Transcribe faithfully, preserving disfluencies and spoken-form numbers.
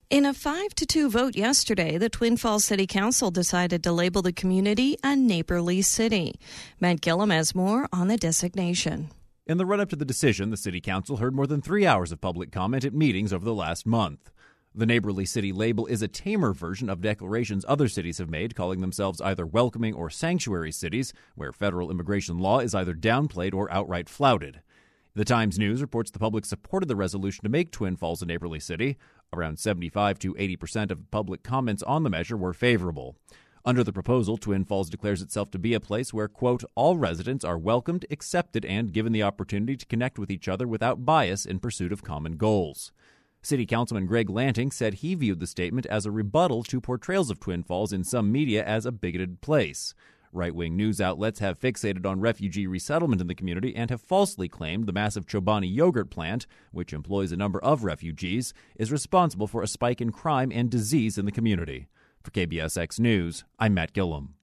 In a five to two vote yesterday, the Twin Falls City Council decided to label the community a neighborly city. Matt Gillum has more on the designation. In the run-up to the decision, the City Council heard more than three hours of public comment at meetings over the last month. The Neighborly City label is a tamer version of declarations other cities have made, calling themselves either welcoming or sanctuary cities, where federal immigration law is either downplayed or outright flouted. The Times News reports the public supported the resolution to make Twin Falls a neighborly city. Around seventy-five to eighty percent of public comments on the measure were favorable. Under the proposal, Twin Falls declares itself to be a place where, quote, all residents are welcomed, accepted, and given the opportunity to connect with each other without bias in pursuit of common goals. City Councilman Greg Lanting said he viewed the statement as a rebuttal to portrayals of Twin Falls in some media as a bigoted place. Right-wing news outlets have fixated on refugee resettlement in the community and have falsely claimed the massive Chobani yogurt plant, which employs a number of refugees, is responsible for a spike in crime and disease in the community. For K B S X News, I'm Matt Gillum.